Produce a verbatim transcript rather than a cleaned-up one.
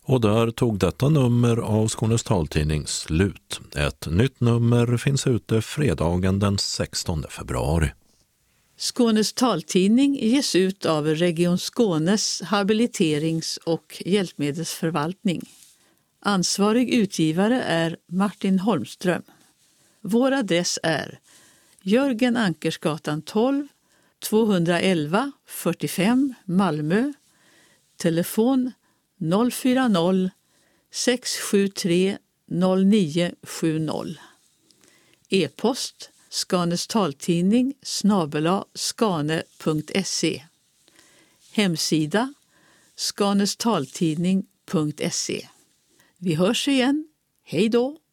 Och där tog detta nummer av Skånes taltidning slut. Ett nytt nummer finns ute fredagen den sextonde februari. Skånes taltidning ges ut av Region Skånes habiliterings- och hjälpmedelsförvaltning. Ansvarig utgivare är Martin Holmström. Vår adress är Jörgen Ankersgatan tolv, tvåhundraelva fyrtiofem Malmö. Telefon noll fyra noll sex sju tre noll nio sju noll. E-post Skanes taltidning snabel-a skane punkt se. Hemsida skanestaltidning punkt se. Vi hörs igen. Hej då!